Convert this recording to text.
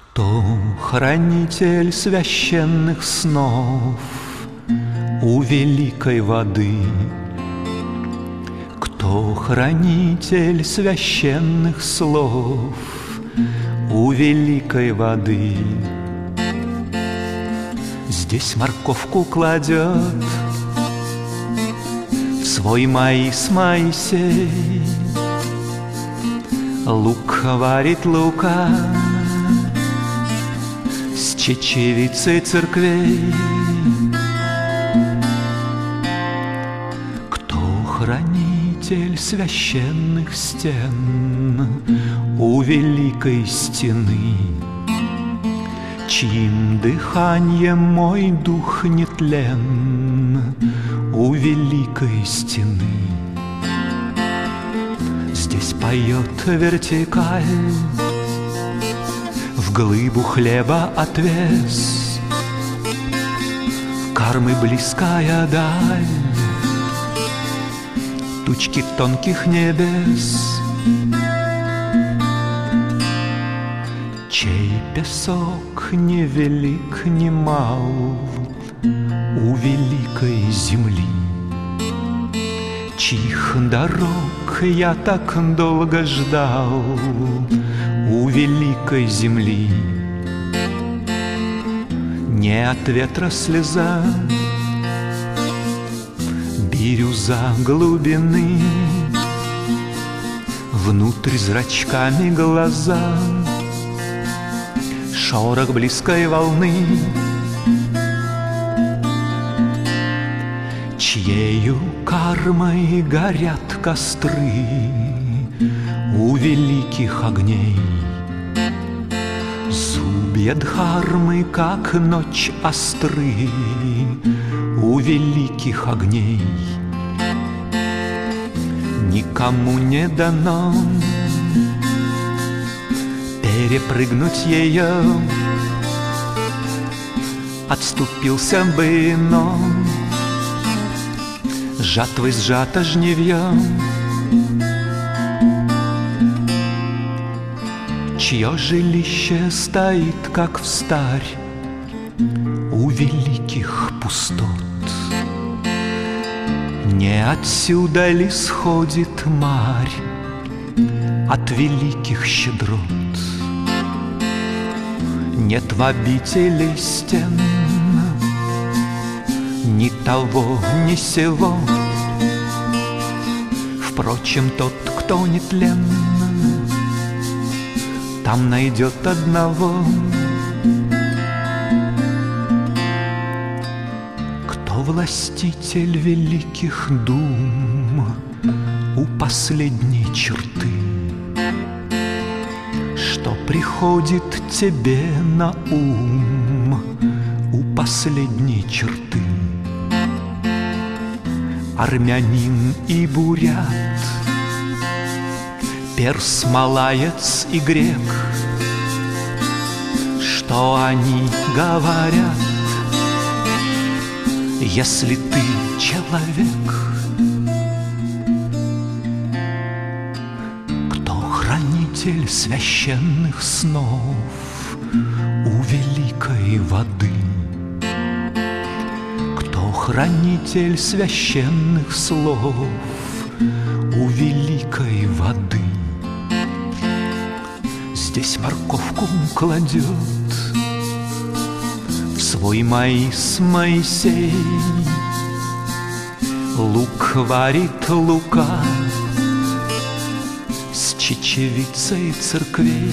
Кто хранитель священных снов у великой воды? Кто хранитель священных слов у великой воды? Здесь морковку кладет в свой маис Моисей, лук варит лука с чечевицей церквей. Кто хранитель священных стен у великой стены, чьим дыханием мой дух нетлен у великой стены? Здесь поет вертикаль, в глыбу хлеба отвес, кормы близкая даль, тучки тонких небес, чей песок не велик, не мал у великой земли, чьих дорог я так долго ждал у великой земли. Не от ветра слеза, бирюза глубины, внутрь зрачками глаза, шорох близкой волны, чьею кармой горят костры у великих огней. Зубья дхармы, как ночь, остры у великих огней. Никому не дано перепрыгнуть ее, отступился бы, но жатвой сжато жневьем, чье жилище стоит, как встарь, у великих пустот. Не отсюда ли сходит марь от великих щедрот? Нет в обители стен ни того, ни сего. Впрочем, тот, кто нетлен, там найдет одного, кто властитель великих дум у последней черты, что приходит тебе на ум у последней черты. Армянин и бурят, перс, малаец и грек, что они говорят? Если ты человек, кто хранитель священных снов у великой воды, кто хранитель священных слов у великой воды? Здесь морковку кладет в свой маис Моисей, лук варит лука с чечевицей церквей.